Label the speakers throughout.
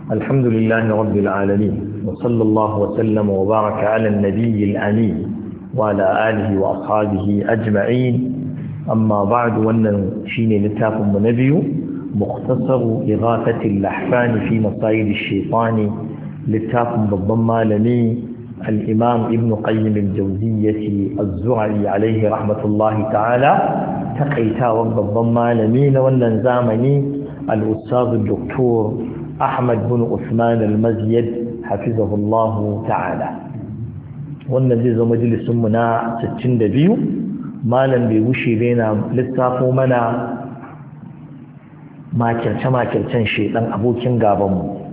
Speaker 1: الحمد لله رب العالمين وصلى الله وسلم وبارك على النبي الأمين وعلى آله وأصحابه أجمعين أما بعد ونشين لتاكم نبي مختصر إغاثة اللحفان في مصايد الشيطان لتاكم بالضمى لني الإمام ابن قيم الجوزية الزرعي عليه رحمة الله تعالى تقيتا بالضمى لمين وننزامني الأستاذ الدكتور أحمد بن عثمان المزيد حفظه الله تعالى والنزيز مجلس منا 62 malam bai wuce bena lissafo mana makirce-makircen shedan abokin gabanmu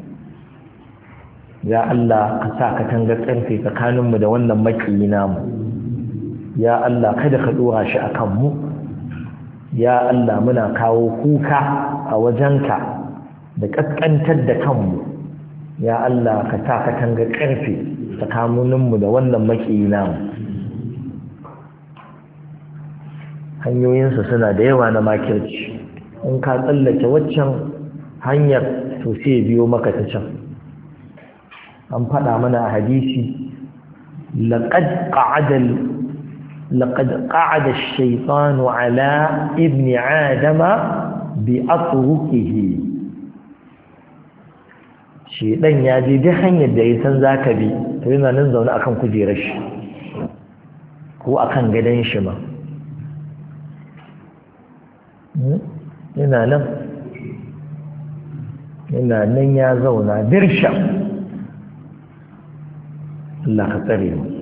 Speaker 1: ya Allah ka sa ka tanga karfe tsakaninmu da wannan makiyi namu ya Allah kada ka dora shi akan mu ya Allah muna kawo kuka a wajenka da kaskantar da kanmu ya Allah ka sa ka tanga karfe tsakaninmu da wannan makiyi namu hanyoyinsa suna da yawa na makirci in ka tsallake waccan hanyar to sai biyo maka ta can an faɗa mana a hadisi laqad qa'ada ash-shaytanu ala ibni adama bi atruqihi shedan ya je duk hanyar da ya san zaka bi to yana nan zaune akan kujerar shi ko akan gadon shi ma yana nan ya zauna dirsha Allah ka tsare mu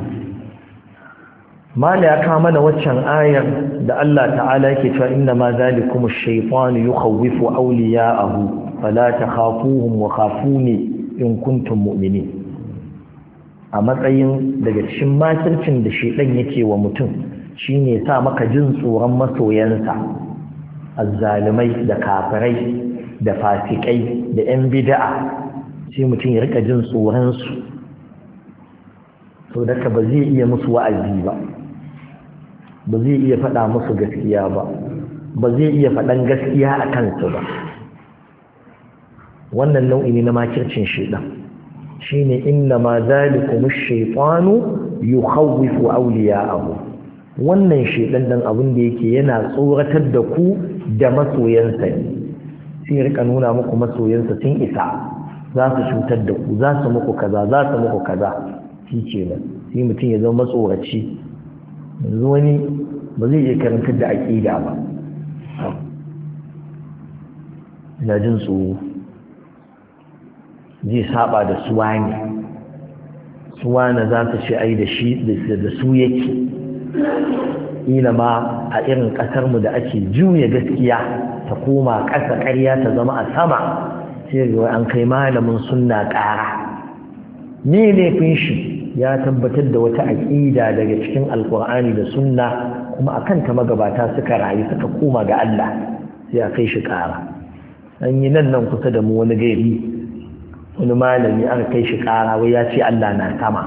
Speaker 1: mala ya kawo mana waccan ayar da Allah ta'ala yake cewa inna ma zalikum ash-shaytanu yukhawwifu awliya'ahu fala takhafuhum wa khafuni in kuntum mu'minin a matsayin daga cikin makircin da shedan yake wa mutum shine sa maka jin tsoron masoyansa azzalimai da kafirai da fasikai da yan bid'a sai mutum ya rika jin tsoron su to daga ba zai iya musu wa'azi ba ba zai iya faɗa musu gaskiya ba ba zai iya faɗan gaskiya a kansu ba wannan nau'i ne na makircin shaitan shine inna ma zalikum ash-shaytanu yukhawwifu awliya'ahu wannan shaitan dan abin da yake yana tsoratar da ku da masoyansa ne sai rika nuna muku masoyansa sun isa za su cutar da ku za su muku kaza za su muku kaza shi kenan sai mutum ya zama matsoraci yanzu wani ba zai iya karantar da aƙida ba ina jin tsoro zai saba da suwana za su ce ai da shi da su yake ila ma a irin ƙasarmu da ake juya gaskiya ta koma ƙasa ƙarya ta zama a sama sai ga an kai malamin sunna ƙara ne laifin shi ya tabbatar da wata aƙida daga cikin alƙur'ani da sunna kuma akan ta magabata suka rayu suka koma ga Allah sai a kai shi ƙara an yi nan kusa da mu wani gari wani malami aka kai shi ƙara wai ya ce Allah na sama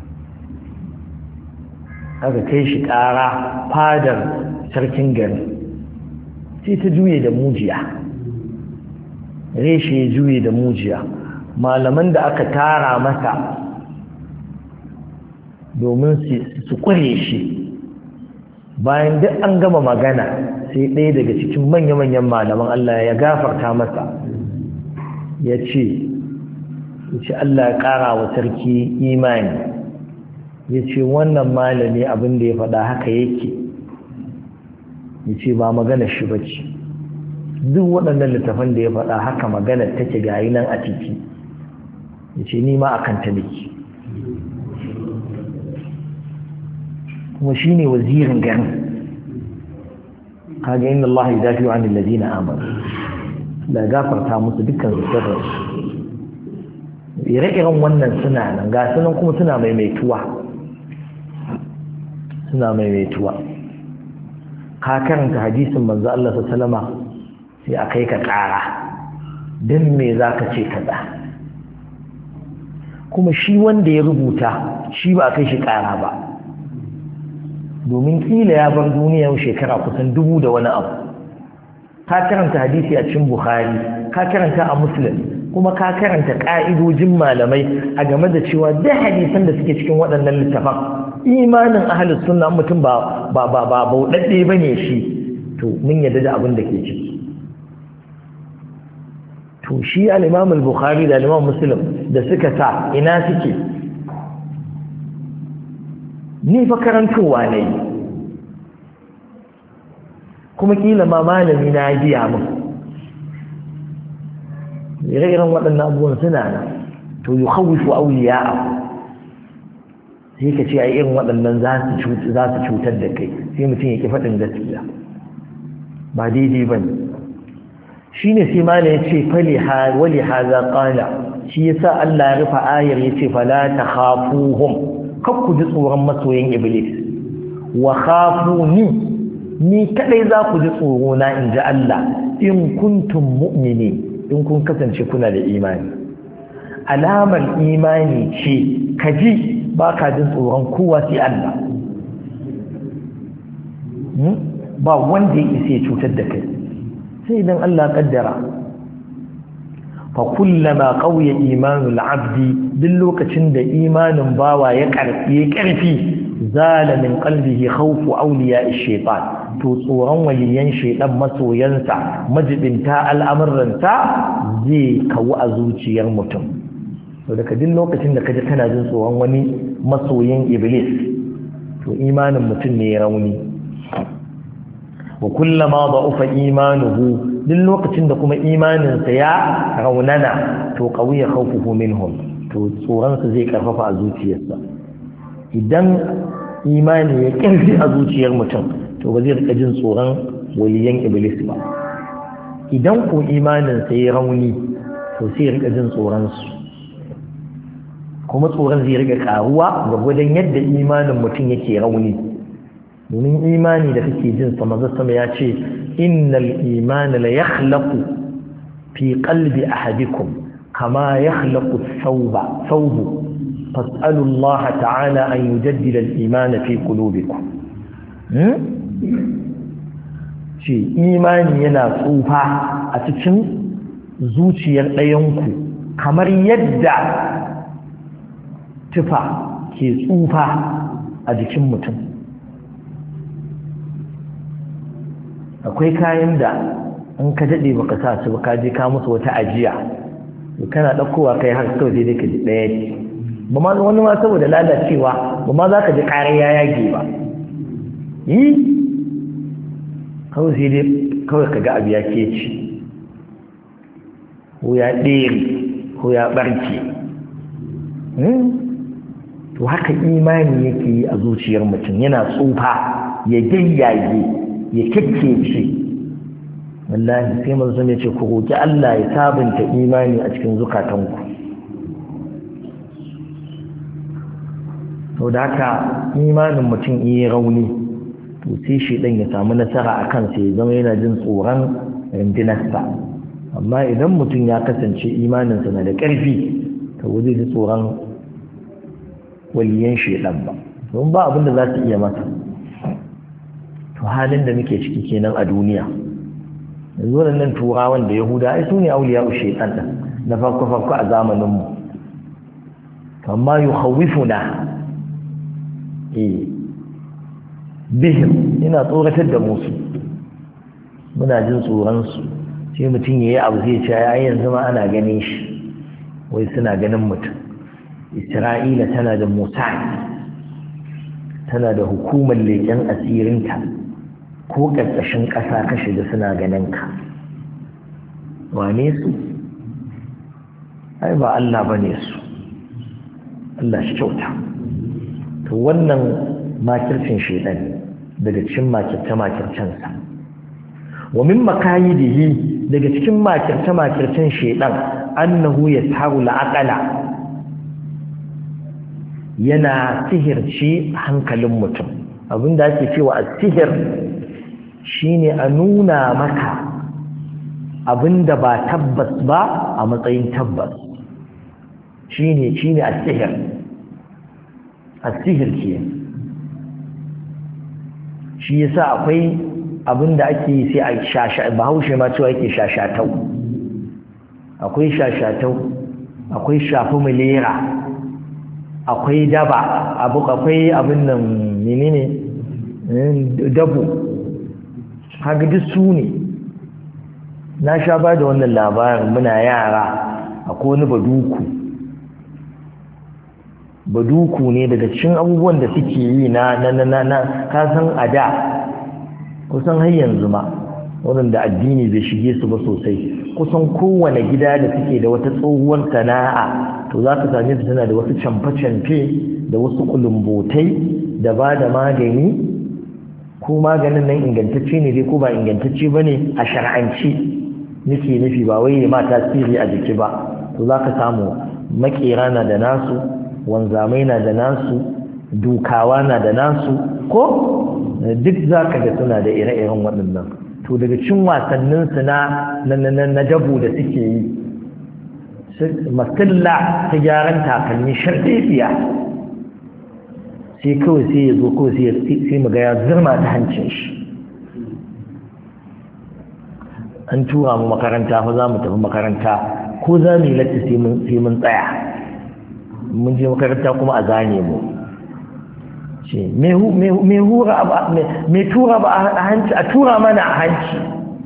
Speaker 1: aka kai shi ƙara fadar sarkin gari sai ta juye da mujiya reshe ya juye da mujiya malaman da aka tara masa domin su kware shi bayan duk an gama magana sai ɗaya daga cikin manya-manyan malaman Allah ya gafarta masa ya ce Allah ya ƙara wa sarki imani ya ce wannan malami abin da ya faɗa haka yake ya ce ba magana shi ba ce duk waɗannan littafan da ya faɗa haka magana take gayi nan a ciki ya ce ni ma a kanta nake kuma shi ne wazirin garin kaga inda Allah ya dafi wa lalazina amanu da gafarta musu dukkan zuwa ire-iren wannan suna nan ga sunan kuma suna maimaituwa ka karanta hadisin manzo Allah sallama sai a kai ka ƙara dan me zaka ce kaza kuma shi wanda ya rubuta shi ba kai shi ƙara ba domin kila ya bar duniya shekara kusan 2000 da wani abu ka karanta hadisi a cikin Bukhari ka karanta a Muslim kuma ka karanta ƙa'idojin malamai a game da cewa duk hadisan da suke cikin waɗannan littafan imanin ahlus sunna mutum ba bauɗaɗɗe bane shi to mun yadda da abin da ke ciki to shi al-Imam al-Bukhari da al-Imam Muslim da suka sa ina suke ni fa karantowa ne kuma kila ma malami na biya min ire-iren waɗannan abubuwan suna nan to yi hawifu auliya sai ka ce a irin waɗannan za su cutar da kai sai mutum ya ƙi faɗin gaskiya ba daidai ba ne shi ne sai mala ya ce wali haza ƙala shi ya sa Allah ya rufa ayar ya ce fala ta hafuhum kan ku ji tsoron masoyin iblis wa hafu ni kaɗai za ku ji tsoro na in ji Allah in kuntum mu'mini in kun kasance kuna da imani alamar imani ce ka ji ba ka jin tsoron kowa sai Allah ba wanda ya isa ya cutar da kai sai idan Allah kaddara fa kullama qawiya imanul abdi duk lokacin da imanin bawa ya karfi zala min qalbihi khawfu awliya ash-shaytan to tsoron waliyan shaytan masoyansa majibinta al'amuransa zai kawu a zuciyar mutum to daga duk lokacin da kaje kana jin tsoron wani masoyin iblis to imanin mutum ne ya rauni wa kullama da'ufa imanuhu duk lokacin da kuma imaninsa ya raunana to qawiya khawfuhu minhum to tsoronsa zai karfafa a zuciyarsa idan imani ya ƙarfi a zuciyar mutum to ba zai rika jin tsoron waliyan iblis ba idan ko imanin sai ya rauni to sai ya rika jin tsoron su kuma tsoron zai rika karuwa gwargwadon yadda imanin mutum yake rauni domin imani da kake jin sa manzo sama ya ce innal imana la yakhlaqu fi qalbi ahadikum kama yakhlaqu thawbu فاسألوا الله تعالى أن يجدد الإيمان في قلوبكم شيء إيمان ينا صوفا أتكن زوتي الأيونكو كمر يدع تفا كي صوفا أتكن متن akwai kayan da in ka daɗe baka sa su ka je ka musu wata ajiya kana ɗaukowa kai har kawai dai ka ji ɗaya ba ma wani ma saboda lalacewa ba ma za ka ji ƙarar ya yage ba yi kawai sai dai kawai ka ga abu ya keci ko ya ɗere ko ya ɓarke to haka imani yake yi a zuciyar mutum yana tsufa ya gayyage ya kekkece wallahi sai manzo ya ce ku roki Allah ya sabunta imani a cikin zukatanku sau da haka imanin mutum iya rauni to sai shi ɗan ya samu nasara a kansa ya zama yana jin tsoron rundunarsa amma idan mutum ya kasance imaninsa na da ƙarfi to waje ji tsoron waliyan shi ɗan ba don ba abinda za su iya masa to halin da muke ciki kenan a duniya yanzu nan turawan da yahuda ai su ne auliya shaitan ɗin na farko a zamaninmu amma yukhawifuna bihim ina tsoratar da musu muna jin tsoronsu sai mutum ya yi abu zai ce ya yanzu ma ana ganin shi wai suna ganin mutum isra'ila tana da Mossad tana da hukumar leƙen asirinta ko ƙarƙashin ƙasa ka shiga suna ganin ka wane su ai ba Allah bane su Allah shi kyauta to wannan makircin shedan daga cikin makirce-makircensa wa min makayidihi daga cikin makirce-makircen shedan annahu yatahu al-aqala yana sihirci hankalin mutum abinda ake cewa as-sihir shine a nuna maka abinda ba tabbas ba a matsayin tabbas shine as-sihir as-sihir ke shi yasa akwai abinda ake yi sai a shasha bahaushe ma cewa yake shashatau akwai shashatau, akwai shafi milera, akwai daba, akwai abin nan menene dabo. Haka duk su ne. Na sha ba da wannan labarin muna yara. Akwai wani baduku ne daga cikin abubuwan da suke yi na kasan a da kusan har yanzu ma waɗanda addini bai shige su ba sosai, kusan kowane gida da suke da wata tsohuwar sana'a to za ka same su tana da wasu camfe-camfe da wasu kulumbotai da ba da magani, ko maganin nan ingantacce ne dai ko ba ingantacce ba ne a shar'anci nake nufi, ba wai ma tasiri a jiki ba. to za ka samu makera na da nasu, wanzamai na da nasu, dukawa na da nasu, ko duk za ka ga suna da ire-iren waɗannan. to daga cin wasanninsu na dabu da suke yi, masalla ta gyaran takalmi sharɗefiya, sai kawai sai ya zo kawai sai mu ga ya zirma ta hancin shi. an tura mu makaranta fa za mu tafi makaranta, ko za mu yi latti sai mun tsaya, mun je makaranta kuma a zane mu ce me tura ba a hanci, a tura mana a hanci.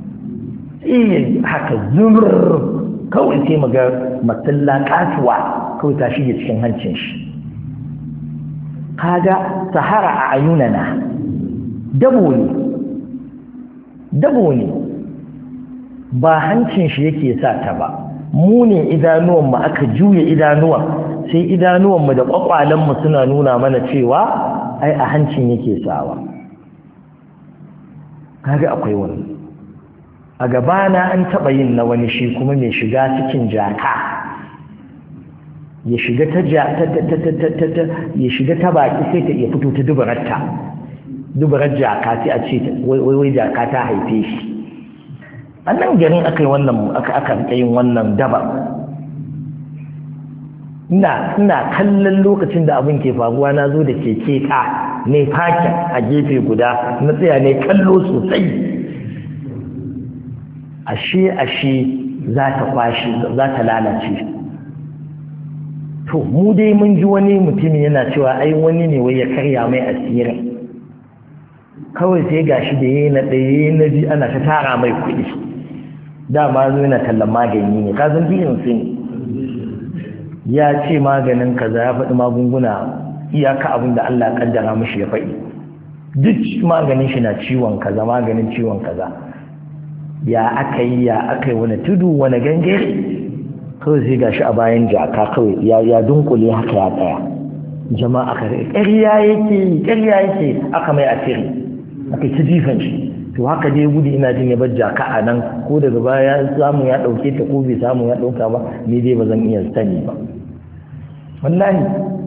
Speaker 1: Haka zumur kawai sai mu ga matsala katuwa kawai ta shige cikin hancin shi. kaga sahara a ayunana, dabo ne ba hancin shi yake sa ta ba, mu ne idanuwanmu aka juya idanuwan, sai idanuwanmu da kwakwalenmu suna nuna mana cewa ai a hancin yake sawa. kaga akwai wani a gabana an taɓa yin na wani shi kuma mai shiga cikin jaka, ya shiga ta baki sai ta iya fito ta dubarar jaka, sai a ce wai jaka ta haife shi. a nan garin aka yin wannan daba. ina kallon lokacin da abin ke faruwa, na zo da keke ka ne fakin a gefe guda, na tsaya ne kallo sosai. ashe za ta kwashi, za ta lalace. to mu dai mun ji wani mutum yana cewa ai wani ne wai ya karya mai asirin, kawai sai gashi da yayi na ɗaya na ji ana ta tara mai kuɗi. dama zo yana tallan magani ne, ka san biyin su ne, ya ce maganin kaza, ya faɗi magunguna iyaka abin da Allah ya kaddara mishi ya faɗi. duk maganin shi na ciwon kaza, maganin ciwon kaza. ya aka yi wani tudu wani gangare, kawai sai gashi a bayan jaka kawai ya dunkule haka ya tsaya. jama'a ƙarya yake aka mai asiri, aka ci jifan shi. to haka dai gudu, ina jin ya bar jaka a nan, ko daga baya ya samu ya ɗauke ta ko bai samu ya ɗauka ba, ni dai ba zan iya sani ba. wallahi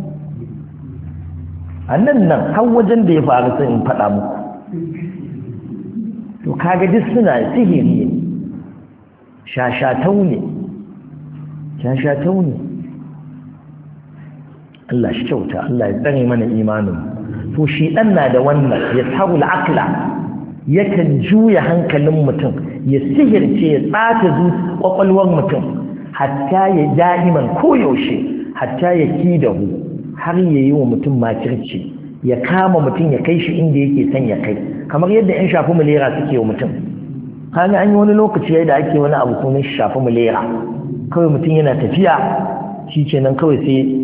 Speaker 1: a nan har wajen da ya faru sai in faɗa muku. to kaga duk suna sihiri ne, shashatau ne. Allah shi kyauta, Allah ya tsare mana imanin. to shi dan na da wannan ya sahu al-aqla, yakan juya hankalin mutum, ya sihirce, ya tsata kwakwalwar mutum, hatta ya da'iman koyaushe, hatta ya kidahu, har ya yi wa mutum makirci, ya kama mutum ya kai shi inda yake son ya kai, kamar yadda 'yan shafi mulera suke wa mutum. kaga an yi wani lokaci yadda ake wani abu kuma shafi mulera, kawai mutum yana tafiya shi kenan kawai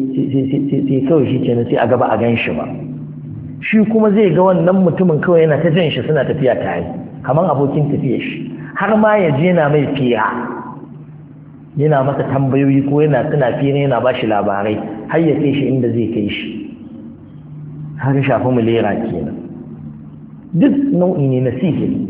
Speaker 1: sai a gaba a gan shi ba, shi kuma zai ga wannan mutumin kawai yana ta jan shi, suna tafiya tare kamar abokin tafiyar shi, har ma ya je na mai fira, yana masa tambayoyi ko suna fira, yana ba shi labarai har ya kai shi inda zai kai shi. har shafi mulera kenan. duk nau'i ne na sihiri.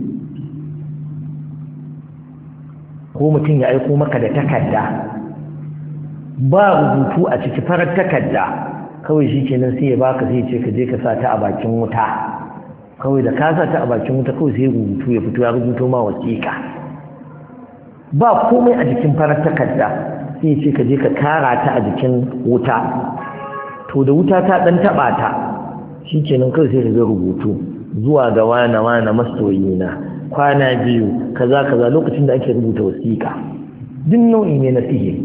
Speaker 1: ko mutum ya aiko maka da takarda, ba rubutu a ciki, farar takarda kawai shi kenan sai ya baka, zai ce ka je ka sa ta a bakin wuta, kawai da ka sa ta a bakin wuta kawai sai rubutu ya fito, ya rubuto ma wasiƙa, ba komai a jikin farar takarda, sai ce ka je ka kara ta a jikin wuta. to da wuta ta dan taba ta, shi kenan kawai sai ka ga rubutu, zuwa ga wane masoyina, kwana biyu kaza lokacin da ake rubuta wasiƙa. duk nau'i ne na sihiri.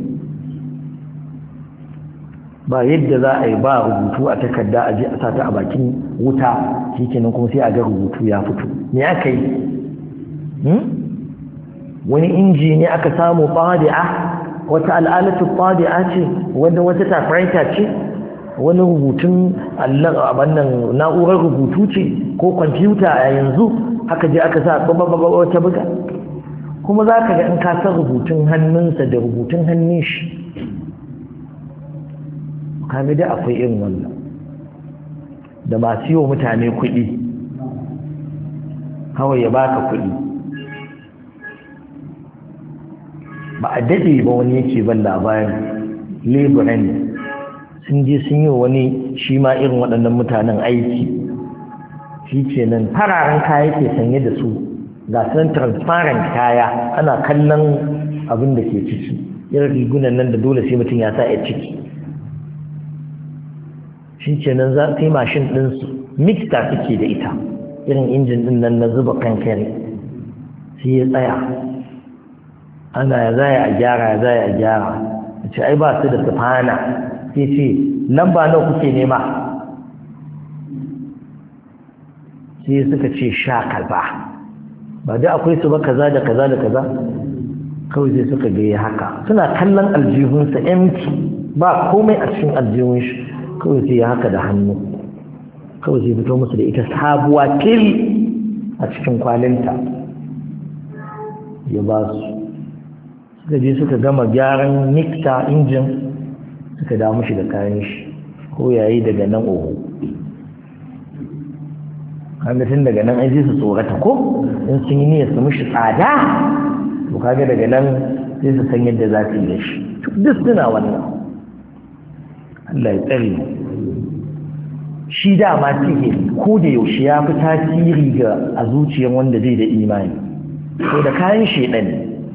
Speaker 1: ba yadda za a yi ba rubutu a takarda a je a sata a bakin wuta shikenan kuma sai a ga rubutu ya fito me aka yi wani inji ne aka samu fadi'a wata al'alatu fadi'a ce wanda wata typewriter ce wani rubutun abannan na'urar rubutu ce ko kwamfuta a yanzu aka je aka sa wata buga kuma za ka ga in ka san rubutun hannunsa da rubutun hannun shi kaga da akwai irin wannan da masu yi wa mutane kuɗi kawai ya baka kuɗi ba a daɗe ba wani yake ban labarin leburan sun je sun yi wani shi ma irin waɗannan mutanen aiki shi ce nan fararen kaya ke sanye da su ga sunan transparent kaya ana kallon abin da ke ciki irin rigunan nan da dole sai mutum ya sa ya ciki shi ce nan za su yi mashin ɗinsu mixta suke da ita irin injin ɗin nan na zuba kankare sai ya tsaya ana ya zaya a gyara ya zaya a gyara ya ce ai ba su da sufana sai ce lamba nawa kuke nema sai suka ce sha kaza ba da akwai su ba kaza da kaza da kaza kawai sai suka gaya haka suna kallon aljihunsa empty ba komai a cikin aljihun shi kawai sai ya haka da hannu kawai sai fito musu da ita sabuwa til a cikin kwalinta ya ba su suka je suka gama gyaran mixta injin suka damu shi da kayan shi ko yayi daga nan oho tun daga nan ai su tsorata ko in sun yi niyyar su mishi tsada to kaga daga nan sai su san yadda za su yi da shi duk suna wannan Allah ya tsare shi dama sihiri ko da yaushe ya fi tasiri ga a zuciyar wanda zai da imani ko da kayan shedan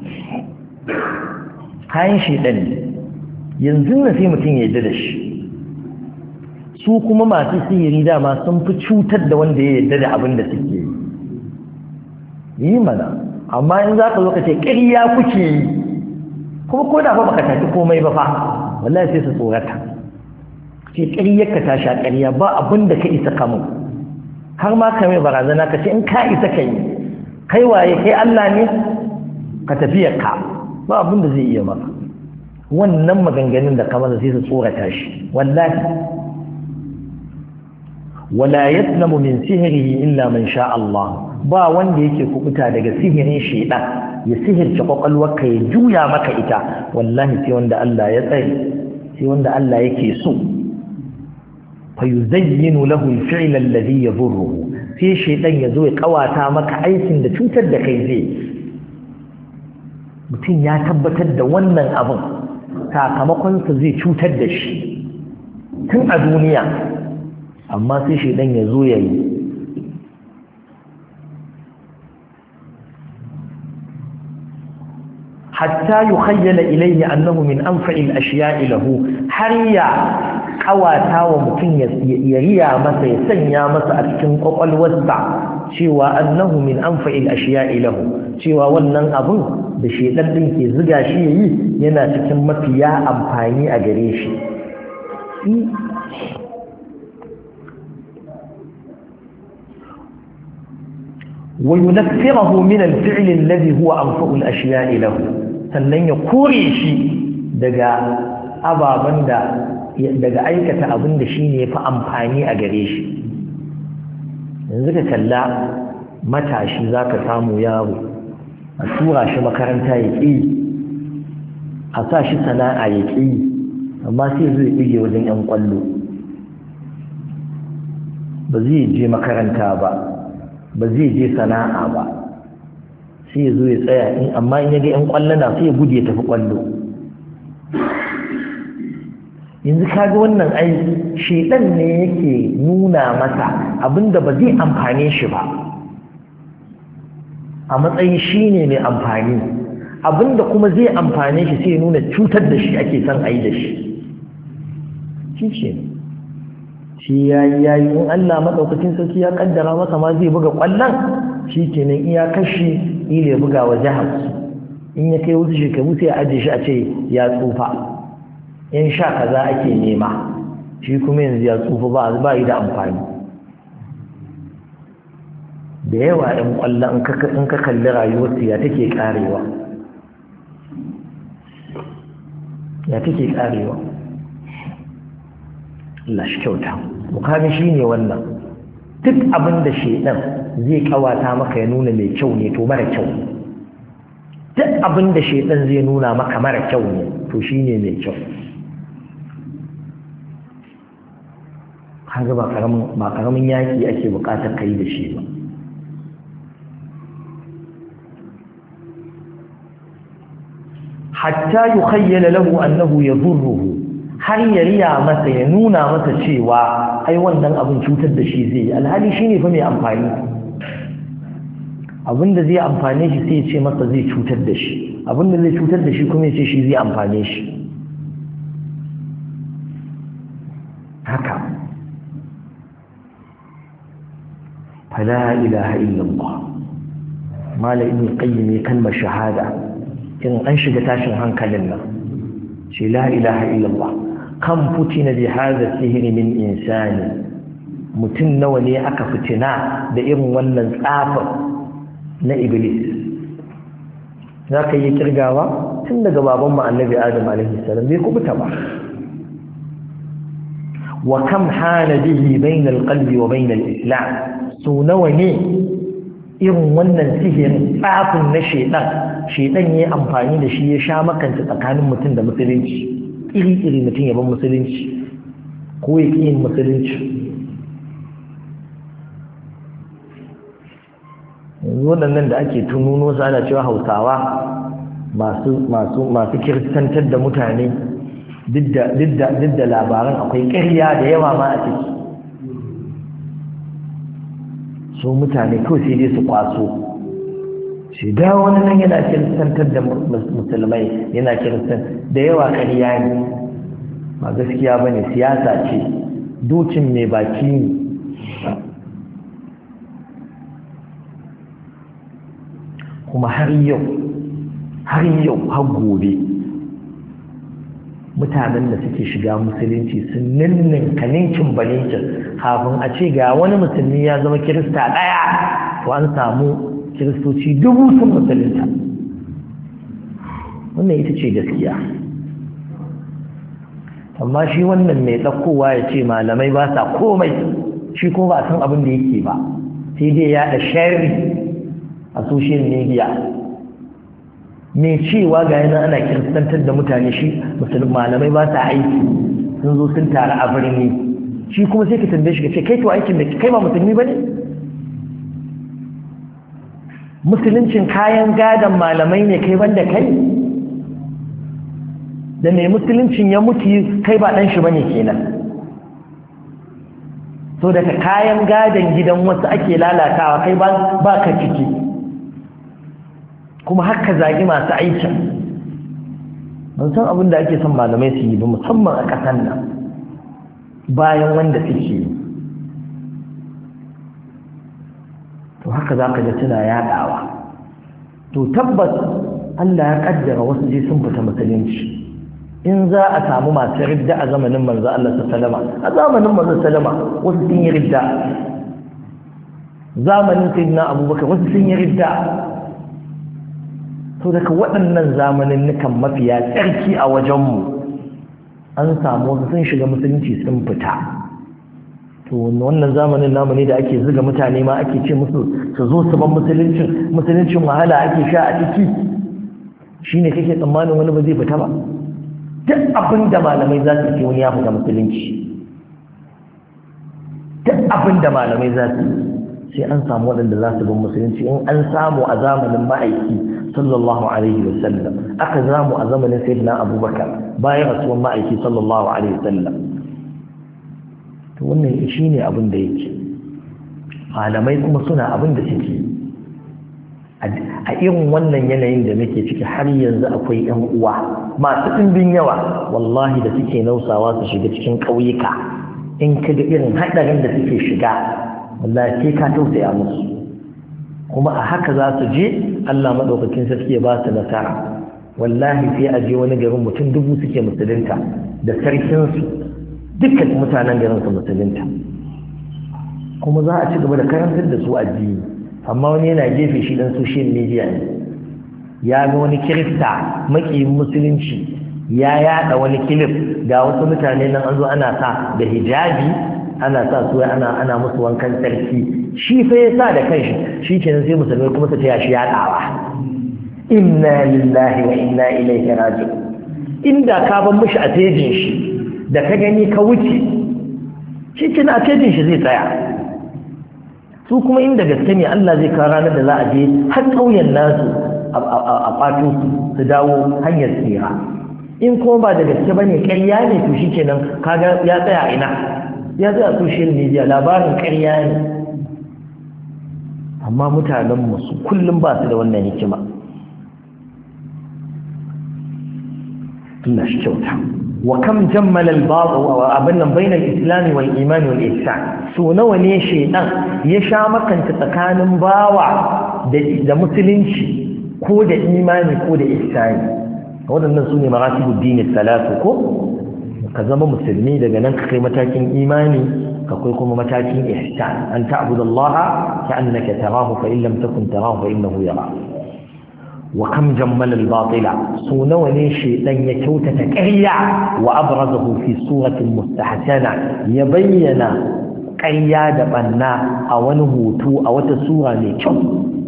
Speaker 1: yanzu na sai mutum ya yarda da shi su kuma masu sihiri dama sun fi cutar da wanda ya yarda da abin da suke yi mana amma in za ka zo ka ce ƙarya kuke yi kuma ko da fa baka tafi komai ba fa wallahi sai su tsorata ce ƙaryarka ta sha ƙarya ba abin da ka isa kamun har ma ka mai barazana ka ce in ka isa ka yi kai waye kai Allah ne ka tafiyarka ba abin da zai iya maka wannan maganganun da kamar sai su tsorata shi wallahi wala yaslamu min sihrihi illa man sha Allah ba wanda yake kubuta daga sihirin shedan ya sihirce kwakwalwarka ya juya maka ita wallahi sai wanda Allah ya tsare sai wanda Allah yake so fayuzayyinu lahu al-fi'l alladhi yadhurruhu sai shedan yazo ya kawata maka aikin da cutar da kai zai mutum ya tabbatar da wannan abin sakamakon sa zai cutar da shi tun a duniya amma sai shedan yazo yayi hatta yukhayyala ilayhi annahu min anfa'il ashiya'i lahu har ya kawata wa mutum ya riya masa ya sanya masa a cikin kwakwalwarsa cewa annahu min anfa'il ashiya'i lahu cewa wannan abun da shedan din ke zuga shi yayi yana cikin mafiya amfani a gare shi wa yunaffiruhu min al-fi'l alladhi huwa anfa'u al-ashiya'i lahu sannan ya kore shi daga ababen da daga aikata abin da shi ne fi amfani a gare shi yanzu ka kalla matashi za ka samu yaro a tura shi makaranta ya ƙi a sa shi sana'a ya ƙi amma sai zai ɗige wajen 'yan ƙwallo ba zai je makaranta ba zai je sana'a ba sai ya zo ya tsaya amma in ya ga 'yan ƙwallo na sai ya gudu ya tafi ƙwallo yanzu kaga wannan ai shedan ne yake nuna masa abinda ba zai amfane shi ba a matsayin shi ne mai amfani abinda kuma zai amfane shi sai nuna cutar da shi ake son a yi da shi shi yayi in Allah madaukakin sarki ya kaddara masa ma zai buga kwallon shi kenan iya kashi ile buga wa jihar in ya kai wasu shekaru sai a ajiye shi a ce ya tsufa in sha kaza ake nema shi kuma yanzu ya tsufa ba yi da amfani da yawa ɗan ƙwallon in ka kalli rayuwarsu ya take ƙarewa Allah shi kyauta bukami shi ne wannan duk abin da shaidan zai kawata maka ya nuna mai kyau ne to mara kyau duk abin da shaidan zai nuna maka mara kyau ne to shi ne mai kyau haka ba karamin yaki ake bukatar kai da shi ba hatta yukhayyala lahu annahu yadhurruhu har ya riya masa ya nuna masa cewa ai wannan abin cutar da shi zai alhali shine fa mai amfani abinda zai amfane shi sai ya ce masa zai cutar da shi abinda zai cutar da shi kuma ya ce shi zai amfane shi haka fala ilaha illallah mala ibn qayyim kalmar shahada in an shiga tashin hankalin nan shi la ilaha illallah kan fitina bi hadha sihri min insani mutum nawa ne aka fitina da irin wannan tsafin na iblis za ka yi kirgawa tun daga babanmu annabi adam alaihi salam bai kubuta ba wa kam hana bihi bainal qalbi wa bainal islam so nawa ne irin wannan sihirin tsafin na shedan ya amfani da shi ya sha makanta tsakanin mutum da musulunci iri mutum ya ban musulunci ko ya ƙi yin musulunci yanzu waɗannan da ake tununo su ana cewa hausawa masu kiristantar da mutane duk da labaran akwai ƙarya da yawa ma a ciki so mutane kawai sai dai su kwaso shi da wani nan yana kiristantar da musulmai yana kiristan da yawa ƙarya ne ba gaskiya ba ne siyasa ce dukin mai baki ne kuma har yau har gobe mutanen da suke shiga musulunci sun ninninka ninkin baninkin kafin a ce ga wani musulmi ya zama kirista ɗaya to an samu kiristoci 1000 sun musulunta wannan ita ce gaskiya amma shi wannan mai ɗaukowa ya ce malamai ba sa komai shi ko ba san abin da yake ba sai dai ya da sharri a social media mai cewa ga yana ana kiristantar da mutane shi musulun malamai ba sa aiki sun zo sun taru a birni shi kuma sai ka tambaye shi ka ce kai to aikin da kai ba musulmi ba ne musuluncin kayan gadon malamai ne kai banda kai da mai musuluncin ya mutu kai ba ɗan shi ba ne kenan so daga kayan gadon gidan wasu ake lalatawa kai ba ka ciki kuma haka zagi masu aikin ban san abin da ake son malamai su yi ba musamman a ƙasar nan bayan wanda suke yi to haka za ka ga suna yaɗawa to tabbas Allah ya ƙaddara wasu je sun fita musulunci in za a samu masu ridda a zamanin manzo Allah sallama a zamanin manzo sallama wasu sun yi ridda zamanin sayyidina Abubakar wasu sun yi ridda to daga waɗannan zamanin nukan mafiya tsarki a wajenmu an samu wasu sun shiga musulunci sun fita to wannan zamanin namu ne da ake zuga mutane ma ake ce musu su zo su ban musuluncin wahala ake sha a ciki shine kake tsammanin wani ba zai fita ba duk abin da malamai za su ce wani ya fita musulunci duk abin da malamai za su sai an samu waɗanda za su ban musulunci in an samu a zamanin ma'aiki sallallahu alaihi wasallam aka zamu a zamanin sayyidina abubakar bayan rasuwan ma'aiki sallallahu alaihi wasallam to wannan shine abin da yake malamai kuma suna abin da suke a irin wannan yanayin da muke ciki har yanzu akwai ƴan uwa masu ɗimbin yawa wallahi da suke nausawa su shiga cikin ƙauyuka in ka ga irin haɗarin da suke shiga wallahi sai ka tausaya musu kuma a haka za su je Allah maɗaukakin sarki ya ba su nasara. Wallahi sai a je wani garin mutum 1000 suke musulunta da sarkinsu, dukkan mutanen garin su musulunta, kuma za a ci gaba da karantar da su addini. Amma wani yana gefe shi dan social media ne, ya ga wani kirista makiyin musulunci ya yada wani kilif ga wasu mutane nan an zo ana sa da hijabi, ana sa su ana musu wankan sarki, shi fa ya sa da kanshi, shi kenan sai musulmai kuma su taya shi yadawa. Inna lillahi wa inna ilaihi raji'un. Inda ka ban mishi a tejin shi da ka gani ka wuce, shi kenan a tejin shi zai tsaya. Su kuma inda gaske ne Allah zai kawo ranar da za a je har ƙauyen nasu a ƙwato su dawo hanyar tsira. In kuma ba da gaske bane ƙarya ne, to shikenan kaga ya tsaya ina, ya tsaya social media, labarin ƙarya ne. Amma mutanen mu su kullum ba su da wannan hikima. Allah shi kyauta. Wa kam jammala al-batil wa abinna bayna al-islam wal iman wal ihsan. So nawa ne shedan ya sha makanta tsakanin bawa da musulunci ko da imani ko da ihsani. Waɗannan su ne maratibud dini salatu, ko ka zama musulmi, daga nan ka kai matakin imani, ka kai kuma matakin ihsan. An ta'budu Allah ka'annaka tarahu fa in lam takun tarahu fa innahu yara. Wa kam jammala al-batila, so nawa ne shedan ya kyautata ƙarya wa abrazahu fi suratin mustahsana, ya bayyana ƙarya da banna a wani hoto a wata sura mai kyau.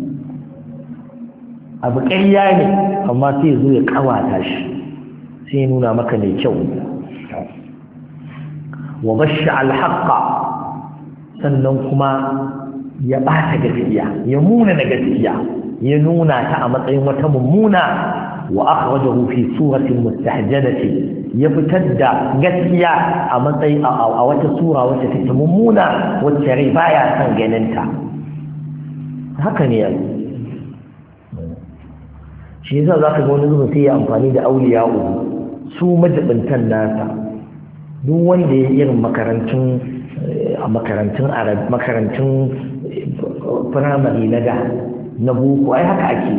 Speaker 1: Abu ƙarya ne amma sai zo ya kawata shi, sai nuna maka mai kyau. Wa bashsha al-haqqa, sannan kuma ya bata gaskiya, ya muna na gaskiya, ya nuna ta a matsayin wata mummuna. Wa akhrajahu fi suratin mustahjanati, ya fitar da gaskiya a matsayin a wata sura wacce take mummuna, wacce rai baya son ganin ta. Haka ne yanzu. Shi yasa zaka ga wani zuwa sai ya amfani da auliya'u, su majibintan nasa. Duk wanda ya irin makarantun firamare na da na boko, ai haka ake.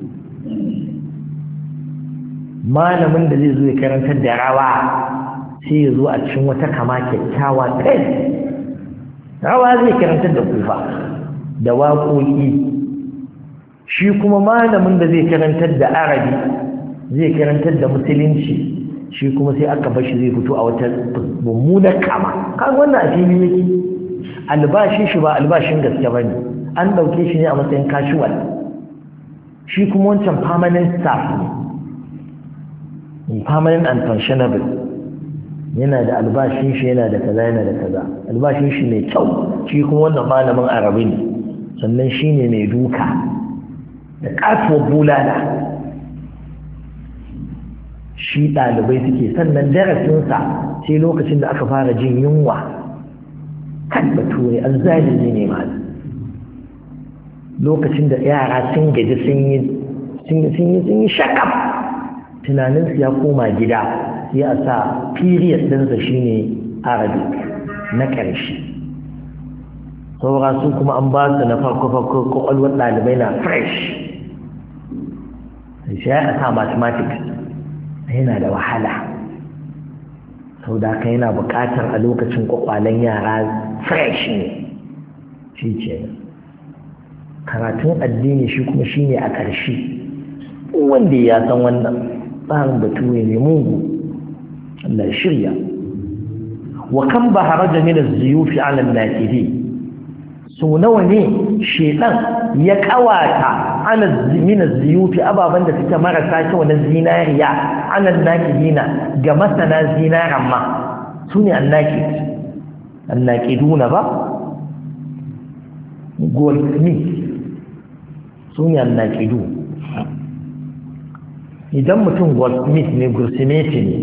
Speaker 1: Malamin da zai zo ya karantar da rawa sai ya zo a cikin wata kama kyakkyawa kai, rawa zai karantar da kufa da waƙoƙi. Shi kuma malamin da zai karantar da arabi, zai karantar da musulunci, shi kuma sai aka bashi zai fito a wata mummunar kama. Kan wannan a fili yake, albashin shi ba albashin gaske ba ne, an ɗauke shi ne a matsayin casual. Shi kuma wancan permanent staff ne, permanent and pensionable, yana da albashin shi, yana da kaza, yana da kaza, albashin shi mai kyau. Shi kuma wannan malamin arabi ne, sannan shi ne mai duka da katuwar bulala. Shi ɗalibai suke, sannan darasinsa sai lokacin da aka fara jin yunwa. Kan bature an zalimi ne ma, lokacin da yara sun gaji sun yi shakaf, tunaninsu ya koma gida, sai a sa period ɗinsa shine arabic na ƙarshe. Saura su kuma an ba su na farko kwakwalwar ɗalibai na fresh, sai a sa mathematics, yana da wahala. Sau da haka yana buƙatar a lokacin kwakwalen yara fresh ne. Shi ce karatun addini, shi kuma shi ne a ƙarshe. Wanda ya san wannan tsarin bature ne mugu, Allah shirya. Wa kan ba haraja min az-zuyufi 'ala an-nakidi, so nawa ne shedan ya kawata min az-zuyufi ababan da suke marasa kyau na zinariya, 'ala an-nakidina, ga masana zinaran ma, sune an-nakiduna ba, goldsmith, sune an-nakidu. Idan mutum goldsmith ne, gursimeti ne,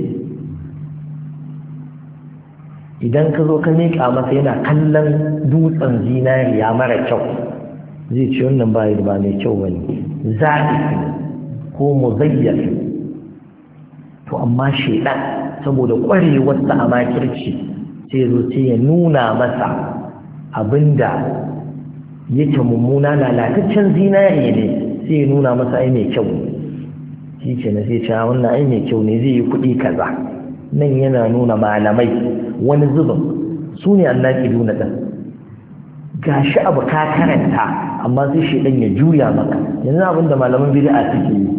Speaker 1: idan ka zo ka miƙa masa yana kallon dutsen zinariya mara kyau, zai ce wannan ba mai kyau ba ne, zaɓi ko muzayyar. To amma shaidan saboda ƙwarewarsa a makirci sai zo sai ya nuna masa abinda yake mummuna lalataccen zinari ne sai ya nuna masa ai mai kyau shi ke na sai ce wannan ai mai kyau ne zai yi kuɗi kaza nan yana nuna malamai wani zubin su ne annaƙidu na ɗan gashi abu ka karanta amma sai shi ɗan ya juya maka yanzu abin da malaman bid'a suke yi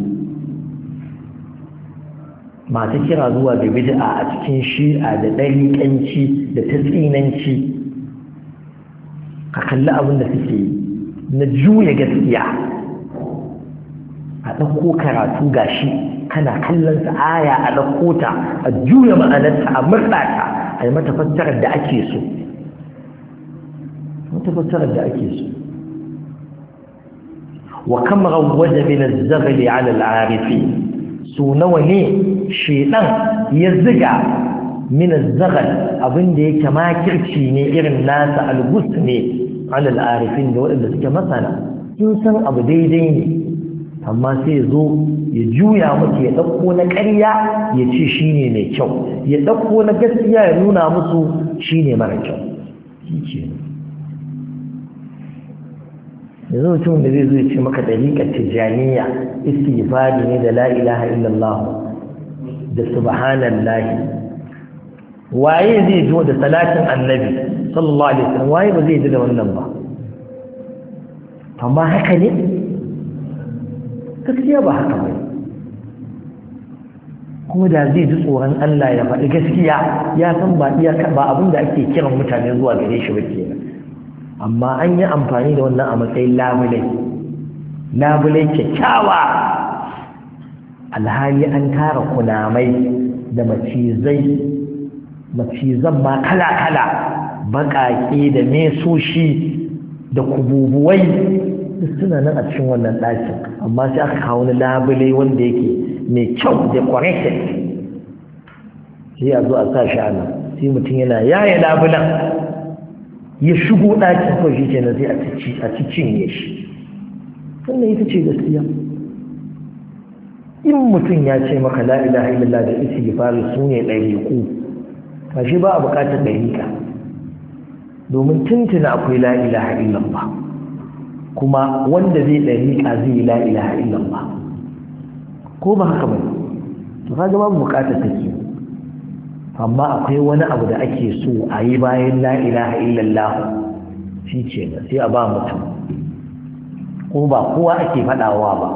Speaker 1: masu kira zuwa ga bid'a a cikin shi'a da ɗariƙanci da tatsinanci ka kalli abin da suke yi na juya gaskiya a ɗauko karatu gashi kana kallon sa aya a ɗauko ta a juya ma'anarta a murɗa ta a yi mata fassarar da ake so wa kam rawwaja min az-zaghli 'ala al-'arifi su nawa ne shedan ya ziga min az-zaghal abinda yake makirci ne irin nasa al-gus ne 'ala al-'arifin da wanda suke masana sun san abu daidai ne amma sai ya zo ya juya musu ya ɗauko na ƙarya ya ce shi ne mai kyau ya ɗauko na gaskiya ya nuna musu shi ne mara kyau yanzu mutum da zai zo ya ce maka ɗariƙar tijjaniya istighfari ne da la ilaha illallah da subhanallahi waye zai zo da salatin annabi sallallahu alaihi wasallam waye ba zai ji da wannan ba amma haka ne gaskiya ba haka ba kuma da zai ji tsoron Allah ya faɗi gaskiya ya san ba abin da ake kiran mutane zuwa gare shi ba kenan amma an yi amfani da wannan a matsayin labulai kyakkyawa alhali an tara kunamai da macizan ma kala-kala baƙaƙe da mesoshi da kububuwai suna nan a cikin wannan ɗakin amma sai aka kawo wani labule wanda yake mai kyau da decorated sai a zo a sa shi a nan sai mutum yana yaya labulan ya shigo ɗakin kawai shi kenan sai a ci cinye shi wannan ita ce gaskiya in mutum ya ce maka la ilaha illallah da istighfar su ne ɗariƙu ba shi ba a buƙatar ɗariƙa domin tuntuna akwai la ilaha illallah kuma wanda zai ɗariƙa zai yi la ilaha illallah ko ba haka ba to kaga babu buƙatar take amma akwai wani abu da ake so a yi bayan la ilaha illallah shi ce sai a ba mutum ko ba kowa ake faɗawa ba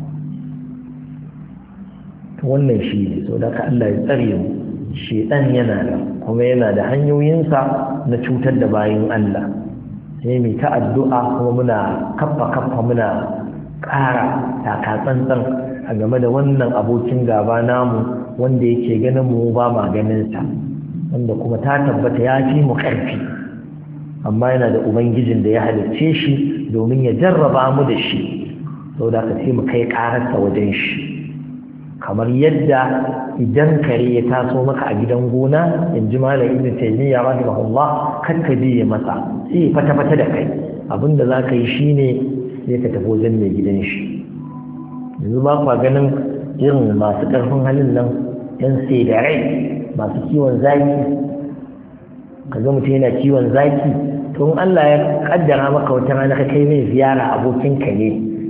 Speaker 1: wannan shi ne so da ka Allah ya tsare mu shedan yana da kuma yana da hanyoyinsa na cutar da bayin Allah sai mai ta addu'a kuma muna kaffa muna ƙara takatsantsan a game da wannan abokin gaba namu wanda yake ganin mu ba ma ganinsa wanda kuma ta tabbata ya fi mu ƙarfi amma yana da ubangijin da ya halicce shi domin ya jarraba mu da shi sau da ka sai mu kai ƙararsa wajen shi kamar yadda idan kare ya taso maka a gidan gona in ji malam ibn taymiya rahimahullah kar ka biye masa sai fata da kai abinda za ka yi shine sai ka tafi wajen mai gidan shi yanzu ba kwa ganin irin masu ƙarfin halin nan yan sedarai masu kiwon zaki ka ga mutum yana kiwon zaki to in Allah ya kaddara maka wata rana ka kai mai ziyara abokinka ne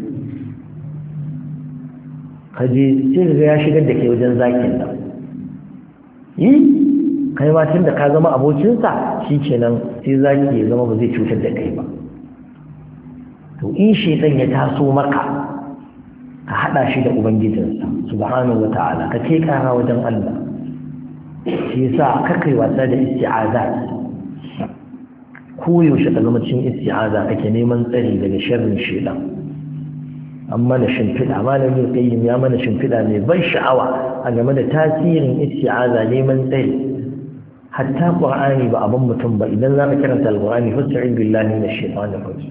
Speaker 1: kaje sai ga ya shigar da ke wajen zakin nan kai ma tun da ka zama abokinsa shikenan sai zaki ya zama ba zai cutar da kai ba to in shedan ya taso maka ka hada shi da ubangijinsa subhanahu wataala ka kai kara wajen Allah shi yasa ka kai wasa da isti'azat ko yaushe ka zama cikin isti'aza kake neman tsari daga sharrin shedan amma da shimfiɗa malamin qayyim ya mana shimfiɗa mai ban sha'awa a game da tasirin isti'aza neman tsari hatta qur'ani ba abin mutum ba idan za ka karanta alqur'ani fasta'in billahi minash shaitanir rajim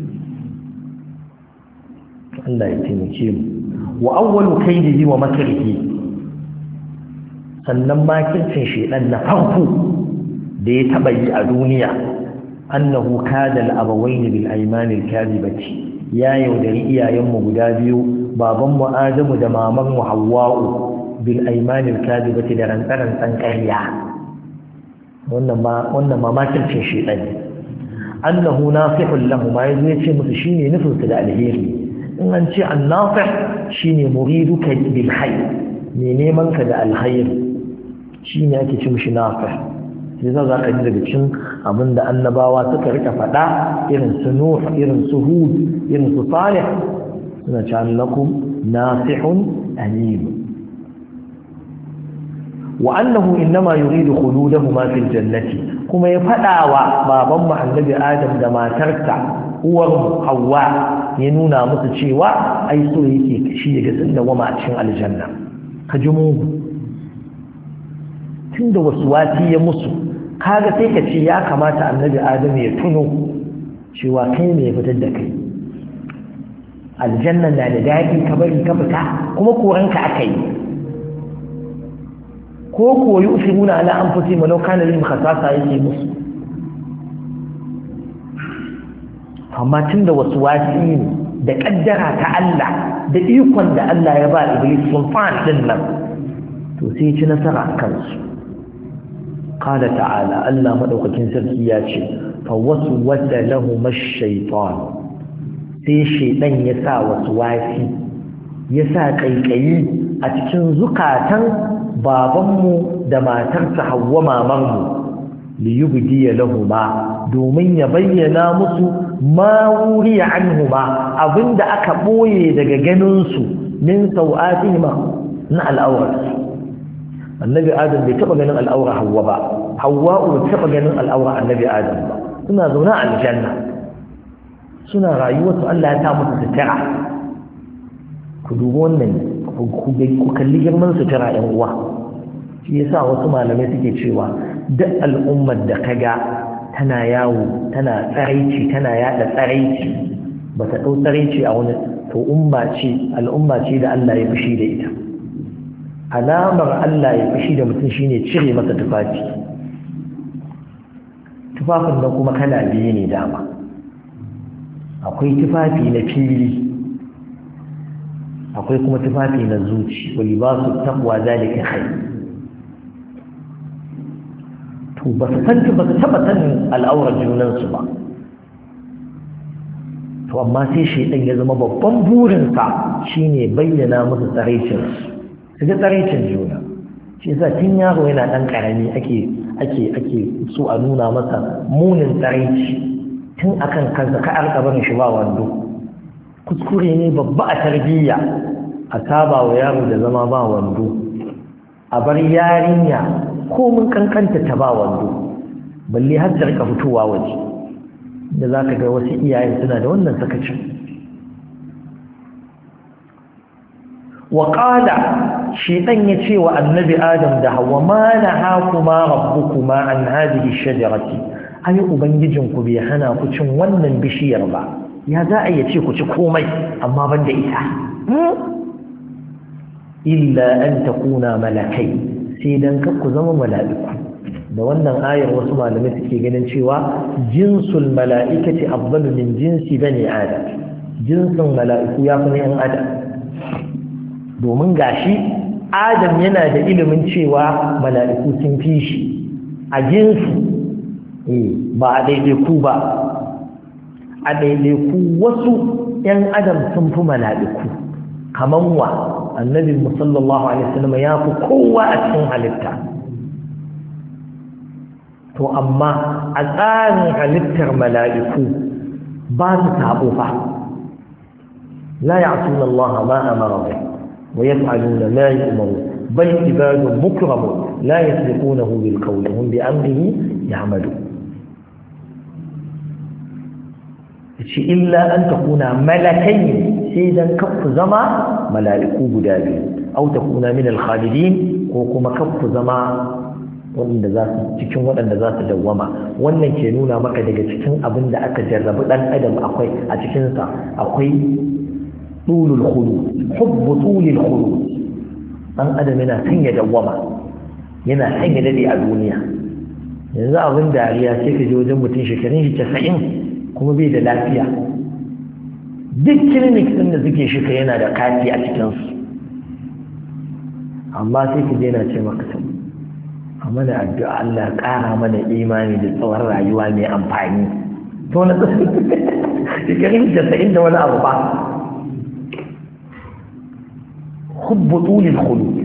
Speaker 1: Allah ya taimake mu wa awwalu kaydihi wa makrihi sannan makircin shedan na farko da ya taba yi a duniya annahu kada al-abawayn bil ayman al-kadhibati ya yaudari iyayenmu guda biyu babanmu Adamu da mamanmu Hawwa'u bil ayman al-kadhibati da rantsaran ƙarya wannan ma makircin shedan annahu nasihun lahum yazo yace musu shine nufin su da alheri in an ce an-nasih shine muriduka bil khair ne neman ka da alkhair shine ake ce mishi nasih sai za ka ji daga cikin abinda annabawa suka rika faɗa irin su Nuh irin su Hud irin su Salih suna cewa lakum nasihun alim wa annahu innama yuridu khuludahuma fil jannati kuma ya fadawa baban mu annabi Adam da matarsa uwar mu Hawwa ya nuna musu cewa ai so yake shi ya ga sun dawama a cikin aljanna ka ji mu tunda wasu wati ya musu kaga sai ka ce ya kamata annabi Adam ya tuno cewa kai ne ya fitar da kai aljanna na da daɗi ka bari ka fita kuma koranka akai ko koyi usiruna ala anfusihim walau kana lil khasasa yake musu amma tunda wasu wasi ne da kaddara ta Allah da ikon da Allah ya ba Iblis sulfan din nan to sai ci nasara akan su qala ta'ala Allah madaukakin sarki ya ce fa waswasa lahum ash-shaytan sai shaytan ya sa wasu wasi ya sa kaikayi a cikin zukatan babanmu da matarsa Hawwa mamanmu li yubdiya lahuma domin ya bayyana musu ma wuriya anhuma abinda aka boye daga ganin su min sau'atihima na al'aurat annabi Adam bai taba ganin al'aura Hawwa ba Hawwa bai taba ganin al'aura annabi Adam ba suna zaune a aljanna suna rayuwar su Allah ya ta musu sutura ku dubi wannan ku kalli girman sutura ‘yan uwa shi yasa wasu malamai suke cewa duk al'ummar da kaga tana yawo tana tsaraici tana yada tsaraici ba ta ɗau tsaraici a wani to al'umma ce da Allah ya fushi da ita alamar Allah ya fushi da mutum shine cire masa tufafi tufafin nan kuma kala biyu ne dama akwai tufafi na fili akwai kuma tufafi na zuci wa libasu taqwa zalika khair to ba su taba sanin al'aurar junan su ba to amma sai shaydan ya zama babban burin sa shine bayyana musu tsaraicin su ga tsaraicin juna shi yasa tun yaro yana dan karami ake so a nuna masa munin tsaraici tun akan kansa ka alƙabarin shi ba wando kuskure ne babba a tarbiyya a saba wa yaro da zama ba wando a bar yarinya ko mun kankanta ta ba wando balle har ta rika fitowa waje da zaka ga wasu iyayen suna da wannan sakacin wa qala shaytan yace wa annabi Adam da Hawwa ma nahakuma rabbukuma an hadhihi ash-shajarati ai ubangijinku bai hana ku cin wannan bishiyar ba ya za a yace ku ci komai amma banda ita illa an takuna malakai sai dan ku zama mala'iku da wannan ayar wasu malamai suke ganin cewa jinsul mala'ikati afdalu min jinsi bani adam jinsin mala'iku ya fi yan adam domin gashi adam yana da ilimin cewa mala'iku sun fi shi a jinsi ba a daidaiku ba a daidaiku wasu ‘yan adam sun fi mala'iku kaman wa annabi musallallahu alaihi wasallam ya fi kowa a cikin halitta to amma a tsarin halittar mala'iku ba su tabo fa la ya'tuna Allah ma amara bi wa yaf'aluna ma yu'maru bal ibadun mukramun la yasbiqunahu bil qawli hum bi amrihi ya'malun ce illa an takuna malakai sai dan kafu zama mala'iku guda biyu au takuna min al-khalidin ko kuma kafu zama wanda za su cikin waɗanda za su dawwama wannan ke nuna maka daga cikin abin da aka jarrabu dan adam akwai a cikin sa akwai tulul khulud hubbu tulil khulud dan adam yana son ya dawwama yana son ya dade a duniya yanzu abin dariya sai ka je wajen mutum shekarun shi 90 kuma bai da lafiya duk clinic din da suke shika yana da kati a cikinsu amma sai ka je na ce maka ta amma da addu'a Allah ƙara mana imani da tsawon rayuwa mai amfani to na shekarun 90 da wani abu ba hubbu tulil khulud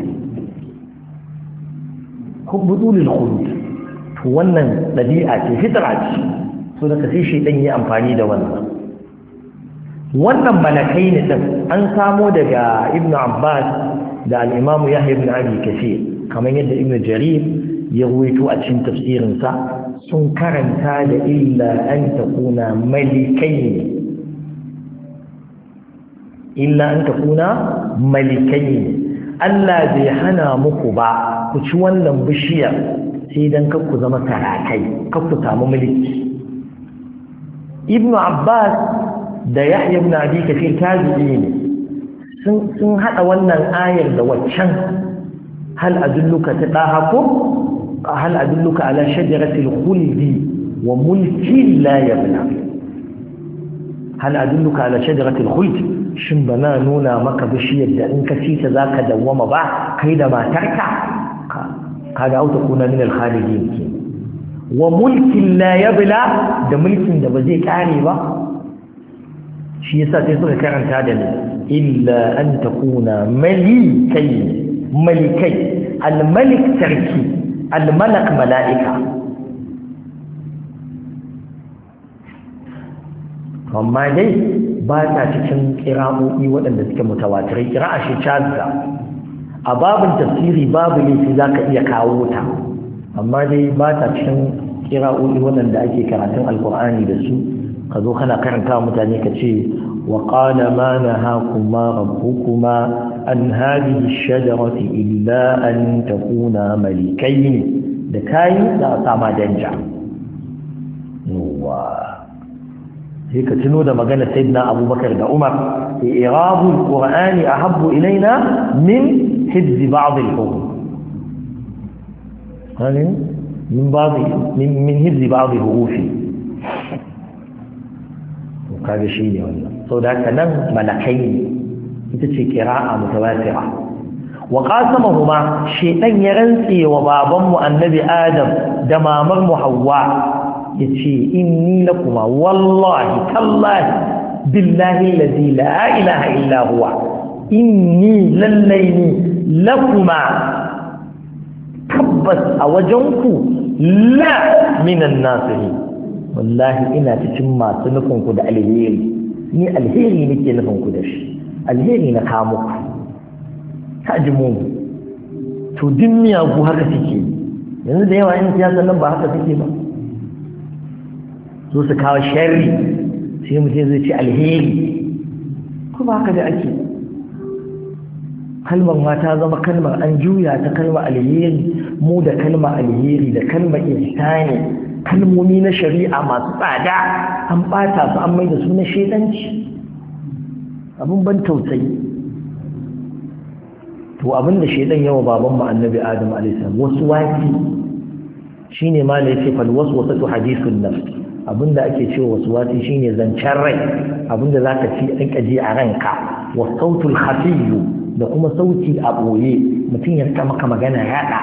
Speaker 1: to wannan dabi'a ce fitra ce so da sai shi dan yi amfani da wannan malakai ne din an samo daga ibnu abbas da al-imam yahya ibn abi kathir kamar yadda ibnu jarir ya ruwaito a cikin tafsirin sa sun karanta da illa an takuna malikai Allah bai hana muku ba ku ci wannan bishiyar sai dan kar ku zama sarakai kar ku samu mulki ibnu abbas da yahya ibn abi kathir tabi'i ne sun hada wannan ayar da waccan hal adulluka ala shajaratil khuldi wa mulkin la yabla hal adulluka ala shajaratil khuldi shin bana nuna maka bishiyar da in ka ci ta zaka dawwama ba kai da matarka kaga auta kuna min al-khalidin ke wa mulkin la yabla da mulkin da ba zai kare ba shi yasa sai suka karanta da ni illa an takuna malikai al-malik sarki al-malak mala'ika amma dai ba ta cikin kira'o'i waɗanda suke mutawatirai kira'a shi chazza a babin tafsiri babu laifi za ka iya kawo ta amma dai ba ta cikin kira'o'i waɗanda ake karatun alkur'ani da su ka zo kana karanta mutane ka ce wa qala ma nahakuma rabbukuma an hadhihi ash-shajarati illa an takuna malikayn da kai za a sama danja sai ka tuno da magana sayyidina abubakar da umar i'rabul qur'ani ahabbu ilaina min hifzi ba'd al-huruf min hifzi ba'd al-hurufi kaga shi ne wannan saboda haka nan malakai ita ce qira'a mutawatira wa qasamahuma shaytan ya rantse wa babanmu annabi adam da mamar mu hawwa yace inni lakuma wallahi tallahi billahi alladhi la ilaha illa huwa inni lallaini lakuma tabbas a wajenku la minan nasihi wallahi ina cikin masu nufin ku da alheri ni alheri nake nufin ku da shi alheri na kawo muku kaji mu to din miyagu haka suke yanzu da yawa yin siyasa nan ba haka suke ba so su kawo sharri sai mutum zai ce alheri kuma haka da ake kalmar ma ta zama kalmar an juya ta kalmar alheri mu da kalmar alheri da kalmar ihsani kalmomi na shari'a masu tsada an bata su an maida su na shedanci abin ban tausayi to abin da shedan yawa baban mu annabi adam alaihi salam wasu wasi shine ma la yace fal waswasatu hadithun nafs abinda ake cewa waswasi shine zancen rai abinda zaka ci dinka ji a ranka wa sautul khafiyyu da kuma sauti a boye mutum ya rika maka magana yada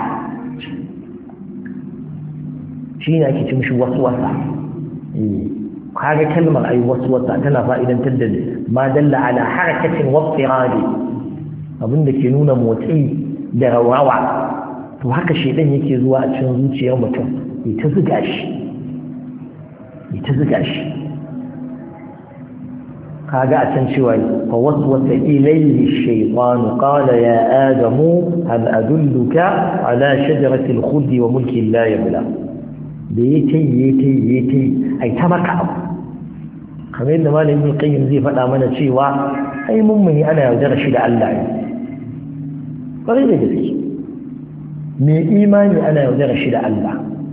Speaker 1: shine ake ce mishi waswasa kaga kalmar ai waswasa tana fa'idantar da ma dalla ala harakatin wa iftiradi abinda ke nuna motsi da rawawa to haka shedan yake zuwa a cikin zuciyar mutum ya ta zuga shi kaga a can cewa fa waswasa ilayhi shaytan qala ya adamu hal adulluka ala shajarati al-khuld wa mulkin la yabla da yake ai ta maka abu kamar yadda malamin qayyim zai faɗa mana cewa ai mummuni ana yaudara shi da Allah ne kwarai da gaske mai imani ana yaudara shi da Allah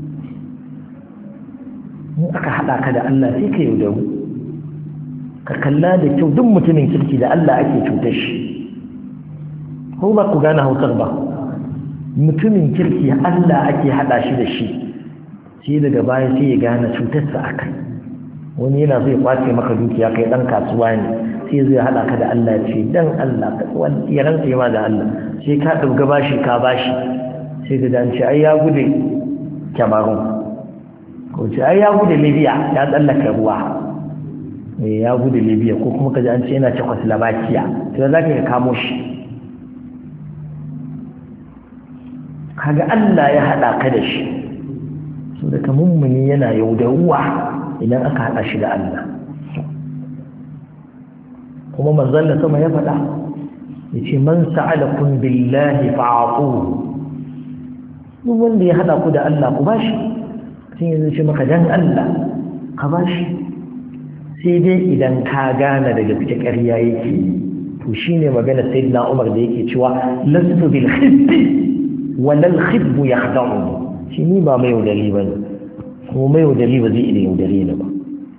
Speaker 1: in aka haɗa ka da Allah sai ka yaudaru ka kalla da kyau duk mutumin kirki da Allah ake cutar shi ko ba ku gane hausar ba mutumin kirki Allah ake haɗa shi da shi sai daga baya sai ya gane cutarsa a kai wani yana zai kwace maka dukiya kai ɗan kasuwa ne sai zai haɗa ka da Allah ce dan Allah ya rantse ma da Allah sai ka ɗauka bashi ka bashi sai ka dace ai ya gude kyamarun ko ce ai ya gudu Libya ya tsallaka ruwa ya gudu Libya ko kuma kaji an ce yana Czechoslovakia to za ka kamo shi kaga Allah ya hada ka da shi so da mummuni yana yaudaruwa idan aka hada shi da Allah kuma manzon da sama ya faɗa yace man sa'alakum billahi fa'atuhu duk wanda ya hada ku da Allah ku bashi sai yanzu ce maka dan Allah ka bashi sai dai idan ka gane daga cikin ƙarya yake to shine magana sayyidina Umar da yake cewa lastu bil khibbi wala al khibbu yakhda'u shi ni ba mai yaudari bane kuma mai yaudari ba zai iya yaudare ni ba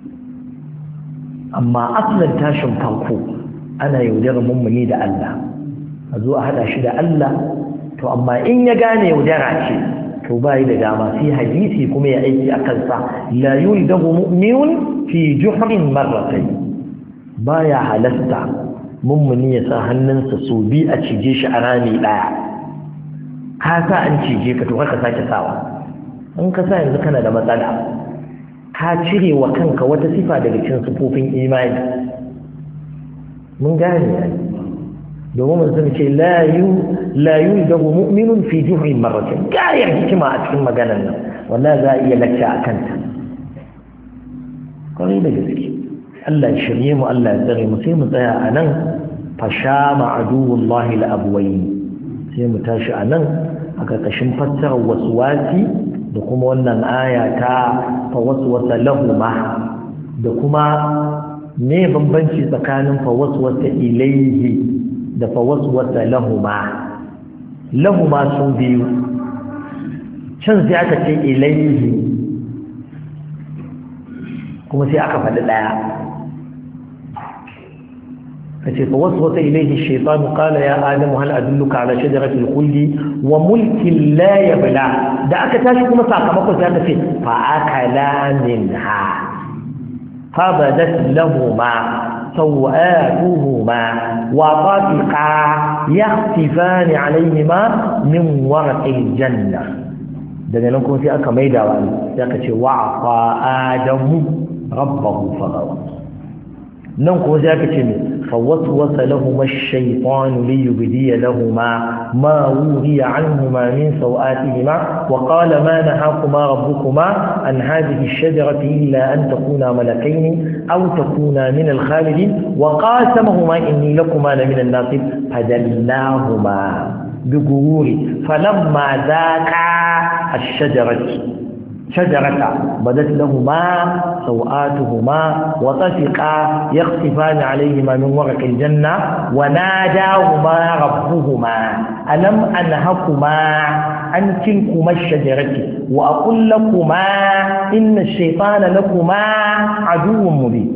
Speaker 1: amma asalin tashin farko ana yaudarar mummuni da Allah a zo a hada shi da Allah to amma in ya gane yaudara ce to bai da dama sai hadisi kuma ya aiki a kansa la yuldahu mu'minun fi juhrin marratayn baya halasta mummuni ya sa hannunsa so bi a cije shi a rami daya ka sa an cije ka to haka sake sawa in ka sa yanzu kana da matsala ka cire wa kanka wata sifa daga cikin sifofin imani mun gane domin mun san ce la yuldahu mu'minun fi juhrin marratayn gayar hikima a cikin maganar nan wallahi za a iya lacca a kanta kwarai da gaske Allah ya shirye mu Allah ya tsare mu sai mu tsaya a nan fasha ma'aduwullahi al-abwayn sai mu tashi a nan a ƙarƙashin fassarar waswasi da kuma wannan aya ta fa waswasa lahuma da kuma me bambanci tsakanin fa waswasa ilayhi da fa waswasa lahuma sun biyu can sai aka ce ilayhi kuma sai aka faɗi ɗaya kace fa waswasa ilayhi ash-shaytan qala ya adam hal adulluka ala shajarati al-khuldi wa mulkin la yabla da aka tashi kuma sakamakon sai aka ce fa akala minha fa badat lahumma sawatuhuma wa tafiqa yahtifan alayhima min warqil janna daga nan kuma sai aka maidawa sai aka ce wa fa adamu rabbahu fagawa nan kuma sai aka ce ne فوسوس لهما الشيطان ليبدي لهما ما وري عنهما من سوآتهما وقال ما نهاكما ربكما عن هذه الشجرة إلا أن تكونا ملكين أو تكونا من الخالدين وقاسمهما إني لكما لمن الناصب فدلاهما بغرور فلما ذاقا الشجرة بدت لهما سوآتهما وطفقا يخصفان عليهما من ورق الجنة وناداهما ربهما ألم أنهكما عن تلكما الشجرة وأقول لكما إن الشيطان لكما عدو مبين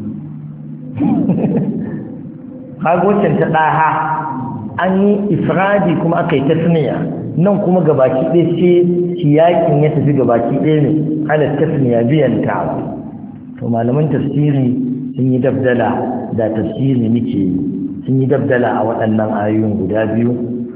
Speaker 1: هذا تنتقاها أني إفرادي كما أكي تثنية nan kuma gabaki ɗaya ce siyakin ya tafi gabaki ɗaya ne ala tasniya biyan ta to malaman tafsiri sun yi dabdala da tafsiri muke sun yi dabdala a waɗannan ayoyin guda biyu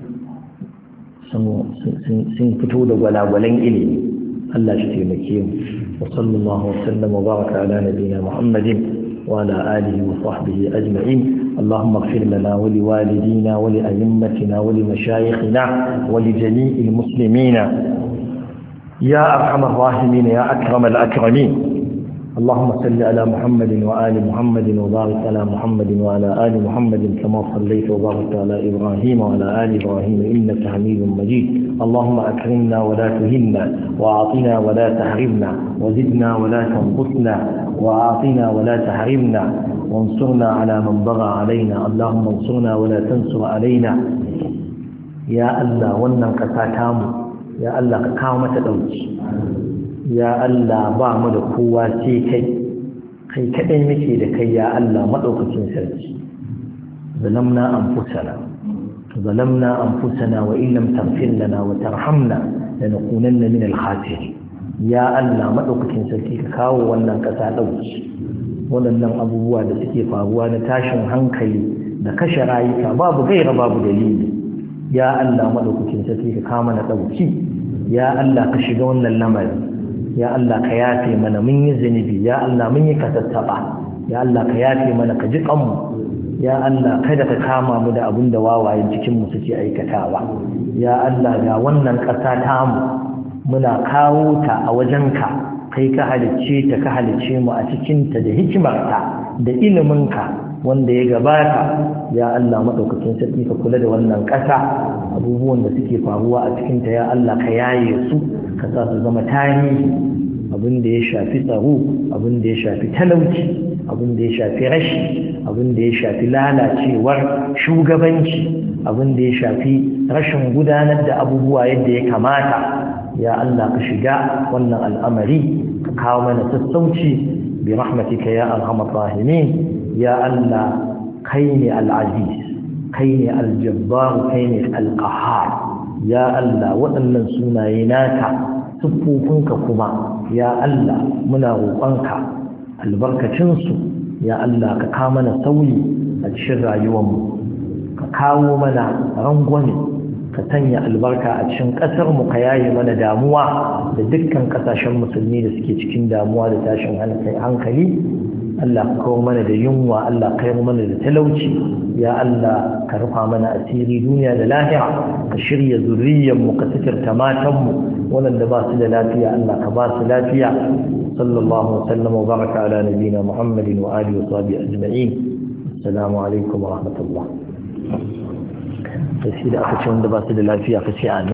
Speaker 1: sun fito da gwalagwalan ilimi Allah shi taimake mu wa sallallahu wa sallam wa baraka ala nabiyina Muhammadin وعلى آله وصحبه أجمعين اللهم اغفر لنا ولوالدينا ولأئمتنا ولمشايخنا ولجميع المسلمين يا أرحم الراحمين يا أكرم الأكرمين اللهم صل على محمد وآل محمد وبارك على محمد وعلى آل محمد كما صليت وباركت على إبراهيم وعلى آل إبراهيم إنك حميد مجيد اللهم أكرمنا ولا تهنا وأعطنا ولا تحرمنا وزدنا ولا تنقصنا وأعطنا ولا تحرمنا وانصرنا على من بغى علينا اللهم انصرنا ولا تنصر علينا يا الله ونن قساتامو يا الله كاومة دوجي ya Allah ba mu da kowa sai kai kadai muke da kai ya Allah madaukakin sarki zalamna anfusana wa in lam taghfir lana wa tarhamna lanakunanna min al-khasirin ya Allah madaukakin sarki ka kawo wannan kasa dauki wannan abubuwa da suke faruwa na tashin hankali da kashe rayuka babu gaira babu dalili ya Allah madaukakin sarki ka kawo mana dauki ya Allah ka shiga wannan lamari ya Allah ka yafe mana mun yi zunubi ya Allah mun yi kasassaba ya Allah ka yafe mana ka ji kanmu ya Allah kada ka kama mu da abin da wawayen cikin mu suke aikatawa ya Allah ga wannan ƙasa ta mu muna kawo ta a wajenka kai ka halicce ta ka halicce mu a cikin ta da hikimarka da iliminka wanda ya gabata ya Allah madaukakin sarki ka kula da wannan ƙasa abubuwan da suke faruwa a cikin ta ya Allah ka yaye su ka sa su zama tarihi abin da ya shafi tsaro abin da ya shafi talauci abin da ya shafi rashi abin da ya shafi lalacewar shugabanci abin da ya shafi rashin gudanar da abubuwa yadda ya kamata ya Allah ka shiga wannan al'amari ka kawo mana sassauci bi rahmatika ya arhamar rahimin ya Allah kai ne al-aziz kai ne al-jabbar kai ne al-qahhar ya Allah waɗannan sunaye naka siffofinka kuma ya Allah muna roƙonka albarkacinsu ya Allah ka kawo mana sauyi a cikin rayuwarmu ka kawo mana rangwame ka sanya albarka a cikin ƙasarmu ka yaye mana damuwa da dukkan ƙasashen musulmi da suke cikin damuwa da tashin hankali Allah ka kawo mana da yunwa Allah ka kawo mana da talauci ya Allah ka rufa mana asiri duniya da lahira ka shirya zuriyarmu ka sitirta matanmu waɗanda ba su da lafiya Allah ka ba su lafiya sallallahu wasallam wa baraka ala nabiyina Muhammadin wa alihi wa sahbihi ajma'in assalamu alaikum wa rahmatullah sai da aka ce wanda ba su da lafiya ka ce amin